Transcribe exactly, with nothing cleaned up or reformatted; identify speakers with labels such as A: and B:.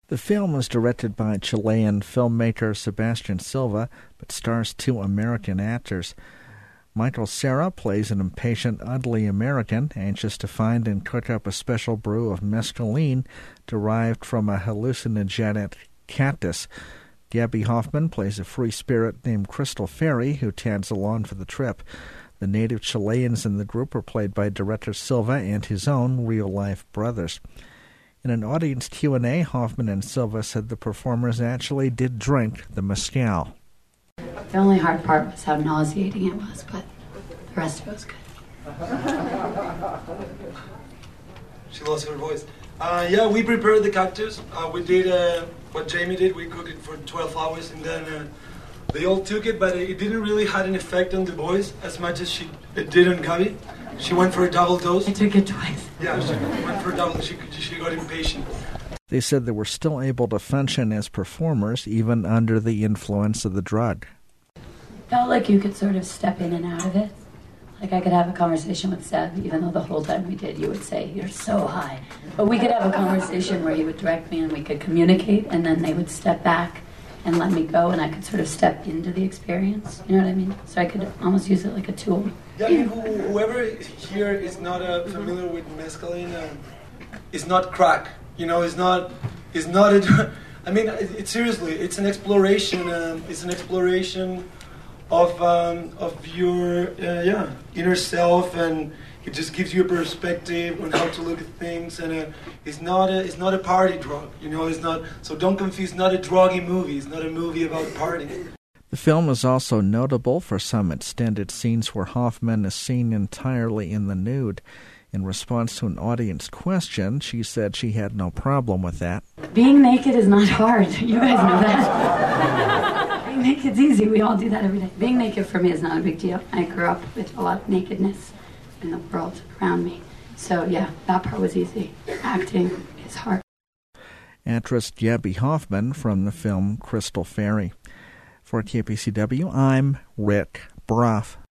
A: The film was directed by Chilean filmmaker Sebastian Silva, but stars two American actors. Michael Cera plays an impatient, ugly American, anxious to find and cook up a special brew of mescaline derived from a hallucinogenic cactus. Gabby Hoffman plays a free spirit named Crystal Fairy, who tags along for the trip. The native Chileans in the group are played by director Silva and his own real-life brothers. In an audience Q and A, Hoffman and Silva said the performers actually did drink the mezcal.
B: The only hard part was how nauseating it was, but the rest of it was good.
C: She lost her voice. Uh, yeah, we prepared the cactus. Uh, we did uh, what Jamie did. We cooked it for twelve hours, and then uh, they all took it, but it didn't really have an effect on the boys as much as she it did on Gabby. She went for a double dose.
B: I took it twice.
C: Yeah, she went for a double. She, she got impatient.
A: They said they were still able to function as performers even under the influence of the drug.
B: Felt like you could sort of step in and out of it. Like I could have a conversation with Seb, even though the whole time we did, you would say, "You're so high." But we could have a conversation where he would direct me and we could communicate, and then they would step back and let me go, and I could sort of step into the experience. You know what I mean? So I could almost use it like a tool.
C: Yeah, I mean, who, whoever here is not uh, familiar with mescaline, uh, is not crack. You know, it's not, it's not a. I mean, it, it, seriously, it's an exploration. Um, it's an exploration of um, of your uh, yeah inner self, and it just gives you a perspective on how to look at things. And uh, it's not a it's not a party drug. You know, it's not. So don't confuse. It's not a druggy movie. It's not a movie about partying.
A: The film is also notable for some extended scenes where Hoffman is seen entirely in the nude. In response to an audience question, she said she had no problem with that.
B: Being naked is not hard. You guys know that. Being naked's easy. We all do that every day. Being naked for me is not a big deal. I grew up with a lot of nakedness in the world around me. So yeah, that part was easy. Acting is hard.
A: Actress Gabby Hoffman from the film Crystal Fairy. For K P C W, I'm Rick Brough.